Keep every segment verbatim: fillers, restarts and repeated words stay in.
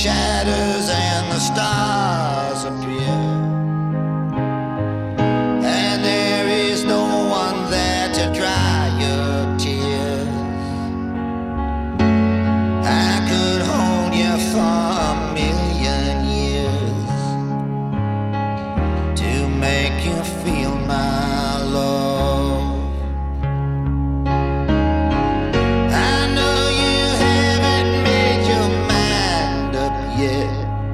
shatters and the stars appear, and there is no one there to dry your tears. I could hold you for a million years to make you feel my love. I know you haven't made your mind up yet,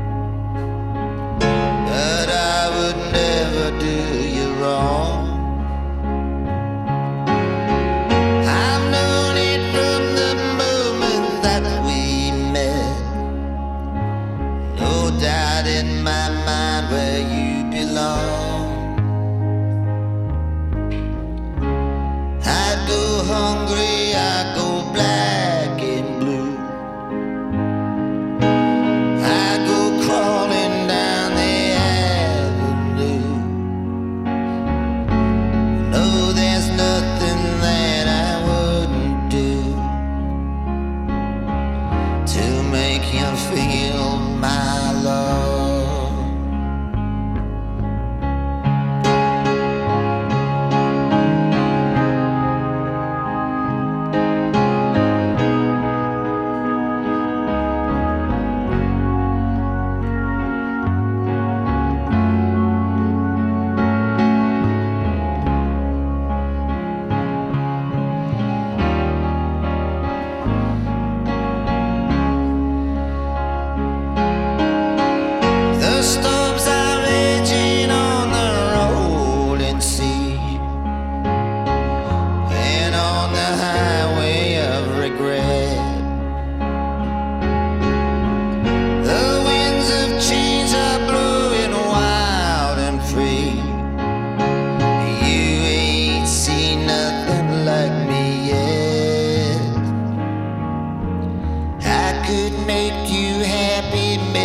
but I would never do you wrong. I've known it from the moment that we met. No doubt in my mind where you belong. I go hungry, I go black and blue. I go crawling down the avenue. No, there's nothing that I wouldn't do to make you feel my love. The storms are raging on the rolling sea and on the highway of regret. The winds of change are blowing wild and free. You ain't seen nothing like me yet. I could make you happy,